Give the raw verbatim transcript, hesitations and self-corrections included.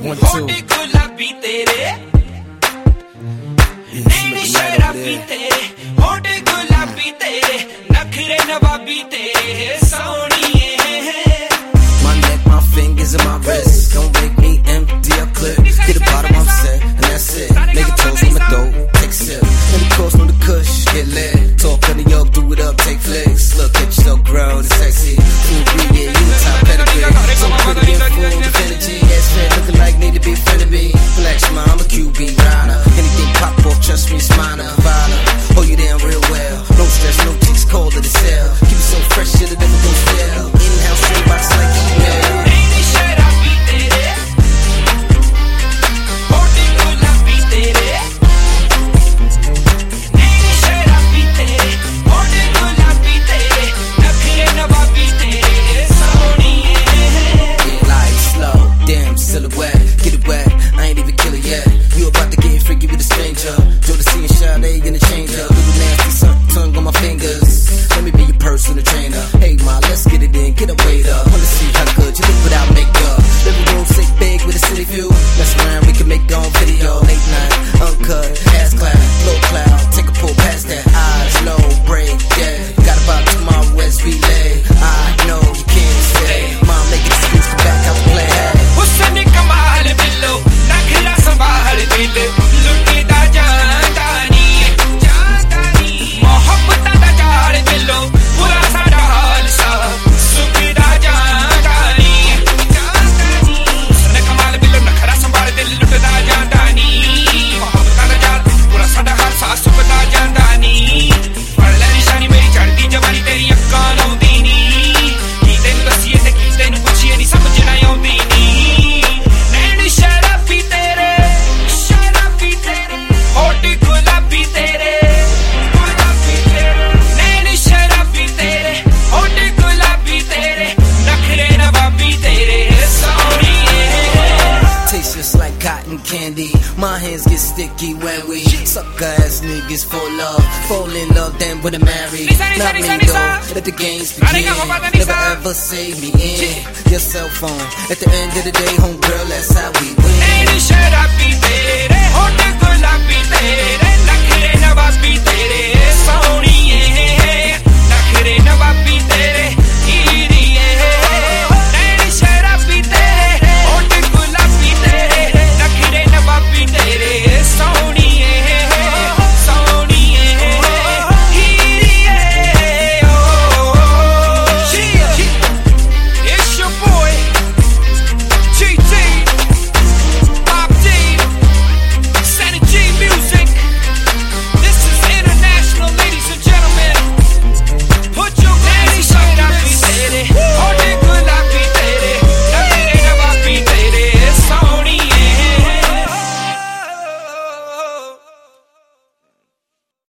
One, two. गुलाबी तेरे नैनी शराबी तेरे होंठ गुलाबी तेरे नखरे नवाबी तेरे सोनिए My neck, my fingers and my wrist don't make me empty a clip. Get the bottom, I'm set, and that's it. Make it toast, I'm a dope, take a sip. Let it coast on the kush, get lit. Talk on the yoke, do it up, take flicks. Look at yourself, grown and sexy. Cool breed, yeah, you the top pedigree. So pretty and full of energy. Yes, man, looking like need to be friend of me. Relax, ma, I'm a Q B rider. Anything pop off, trust me, it's mine. Violent, hold you down real well. No stress, no cheeks, cold to the cell. Keep it so fresh, shit, it never gon' fail. In-house, straight box like email. Naini शराबी तेरे होंठ गुलाबी तेरे नैनी शराबी तेरे होंठ गुलाबी तेरे नखरे नवाबी तेरे सोनिए Get light, slow, damn silhouette. Get it wet, I ain't even kill it yet. You about to get freaky with a stranger. Jodeci and Sade gonna change up. Little nasty suck tongue on my fingers. Let me be your personal trainer. Hey ma, let's get it in, get a weight up. Wanna see how good you look without makeup. Living room sick big with a city view. Mess around, we can make it on video. Late night, uncut, ass clap, low cloud. Take a pull past that. Eyes low, break, yeah. Got about tomorrow West relay. I know you can't stay. Mom, make it streets come back out to play. हुस्न कमाल बिल्लो नखरा संभाल दिल लुटे दा जानदानी जानदानी मोहब्बत दा जाल बिल्लो बुरा साडा हाल सा सुख दा जानदानी जानदानी हुस्न कमाल बिल्लो नखरा संभाल दिल लुटे दा जानदानी मोहब्बत दा जाल बुरा साडा हाल सा सुख दा जानदानी पढ़ ले निशानी मेरी चढ़ती जवानी तेरी अक्कां लाउंदी नी की तेनू दस्सिए ते की तेनू पुछिए नी समझ ना आउंदी नी नैनी शराबी तेरे शराबी तेरे होंठ गुलाबी तेरे गुलाबी तेरे नैनी शराबी तेरे होंठ गुलाबी तेरे नखरे नवाबी तेरे सोनिए Tastes just like cotton candy. My hands get sticky when we suck ass niggas for love. Fall in love, then we're married. Not me though, let the games begin. Never ever say me in your cell phone. At the end of the day, homegirl, that's how we win. Naini शराबी तेरे होंठ गुलाबी तेरे नखरे नवाबी तेरे सोनिए